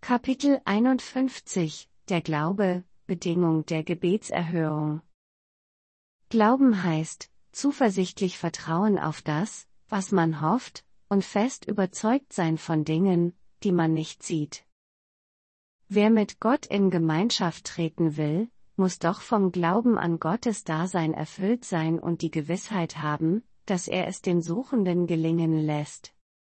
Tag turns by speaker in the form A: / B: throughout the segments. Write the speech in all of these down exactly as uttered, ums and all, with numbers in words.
A: Kapitel einundfünfzig Der Glaube, Bedingung der Gebetserhörung. Glauben heißt, zuversichtlich vertrauen auf das, was man hofft, und fest überzeugt sein von Dingen, die man nicht sieht. Wer mit Gott in Gemeinschaft treten will, muss doch vom Glauben an Gottes Dasein erfüllt sein und die Gewissheit haben, dass er es den Suchenden gelingen lässt.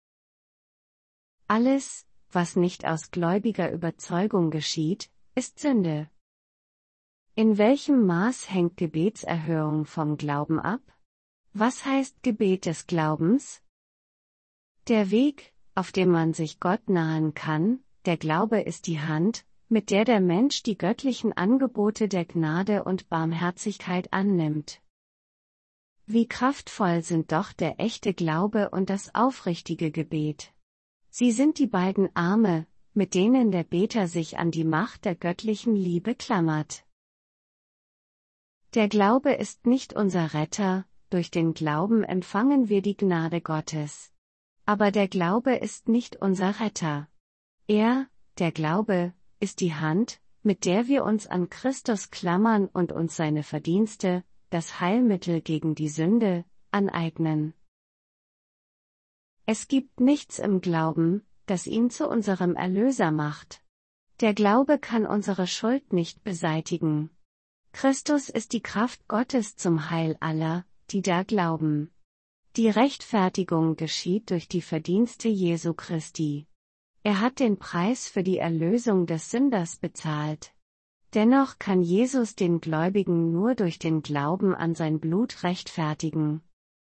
A: Alles, was nicht aus gläubiger Überzeugung geschieht, ist Sünde. In welchem Maß hängt Gebetserhörung vom Glauben ab? Was heißt Gebet des Glaubens? Der Weg, auf dem man sich Gott nahen kann, der Glaube ist die Hand, mit der der Mensch die göttlichen Angebote der Gnade und Barmherzigkeit annimmt. Wie kraftvoll sind doch der echte Glaube und das aufrichtige Gebet. Sie sind die beiden Arme, mit denen der Beter sich an die Macht der göttlichen Liebe klammert. Der Glaube ist nicht unser Retter, durch den Glauben empfangen wir die Gnade Gottes. Aber der Glaube ist nicht unser Retter. Er, der Glaube, ist die Hand, mit der wir uns an Christus klammern und uns seine Verdienste, das Heilmittel gegen die Sünde, aneignen. Es gibt nichts im Glauben, das ihn zu unserem Erlöser macht. Der Glaube kann unsere Schuld nicht beseitigen. Christus ist die Kraft Gottes zum Heil aller, die da glauben. Die Rechtfertigung geschieht durch die Verdienste Jesu Christi. Er hat den Preis für die Erlösung des Sünders bezahlt. Dennoch kann Jesus den Gläubigen nur durch den Glauben an sein Blut rechtfertigen.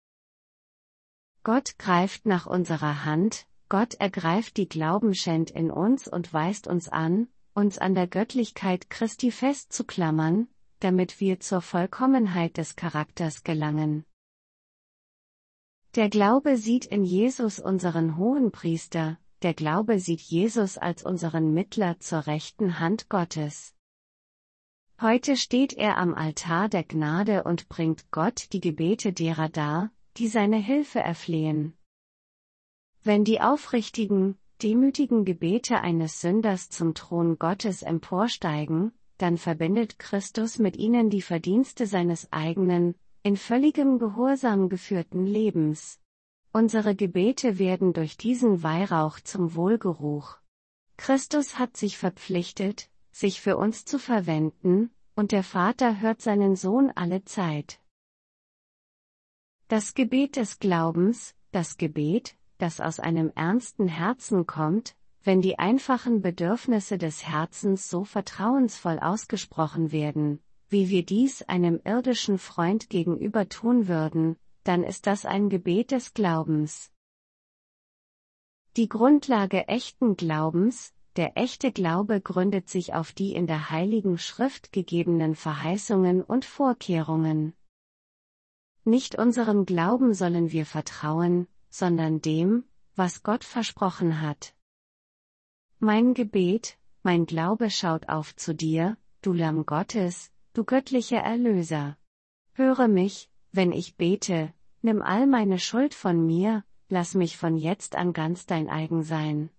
A: Gott greift nach unserer Hand, Gott ergreift die Glaubenshand in uns und weist uns an, uns an der Göttlichkeit Christi festzuklammern, damit wir zur Vollkommenheit des Charakters gelangen. Der Glaube sieht in Jesus unseren Hohenpriester, der Glaube sieht Jesus als unseren Mittler zur rechten Hand Gottes. Heute steht er am Altar der Gnade und bringt Gott die Gebete derer dar, die seine Hilfe erflehen. Wenn die aufrichtigen, demütigen Gebete eines Sünders zum Thron Gottes emporsteigen, dann verbindet Christus mit ihnen die Verdienste seines eigenen, in völligem Gehorsam geführten Lebens. Unsere Gebete werden durch diesen Weihrauch zum Wohlgeruch. Christus hat sich verpflichtet, sich für uns zu verwenden, und der Vater hört seinen Sohn alle Zeit. Das Gebet des Glaubens, das Gebet, das aus einem ernsten Herzen kommt, wenn die einfachen Bedürfnisse des Herzens so vertrauensvoll ausgesprochen werden, wie wir dies einem irdischen Freund gegenüber tun würden, dann ist das ein Gebet des Glaubens. Die Grundlage echten Glaubens, der echte Glaube gründet sich auf die in der Heiligen Schrift gegebenen Verheißungen und Vorkehrungen. Nicht unserem Glauben sollen wir vertrauen, sondern dem, was Gott versprochen hat. Mein Gebet, mein Glaube schaut auf zu dir, du Lamm Gottes, du göttlicher Erlöser. Höre mich, wenn ich bete, nimm all meine Schuld von mir, lass mich von jetzt an ganz dein eigen sein.